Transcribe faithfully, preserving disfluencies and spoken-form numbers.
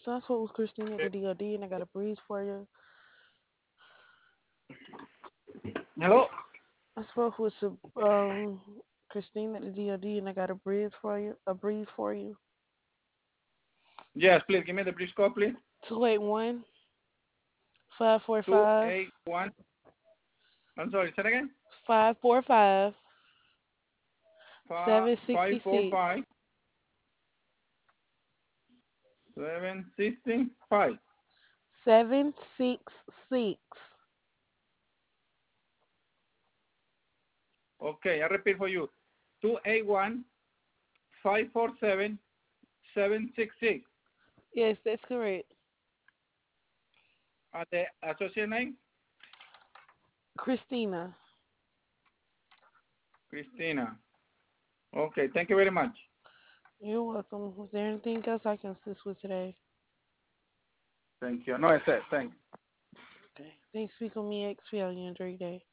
So I spoke with Christine at the D O D, and I got a breeze for you. Hello? I spoke with Sab- um Christine at the D O D, and I got a breeze for you. A breeze for you. Yes, please give me the brief code, please. Two eight one five four Two five eight one. I'm sorry. Say it again. five four five Five seven five sixty four six. five seven sixty five. Seven six six. Okay, I repeat for you. Two eight one five four seven seven six six. Yes, that's correct. Uh, the associate name Christina. Christina. Okay, thank you very much. You're welcome. Was there anything else I can assist with today? Thank you. No, I said thanks. Okay. Thanks for speaking with me, X P L. You enjoy your day.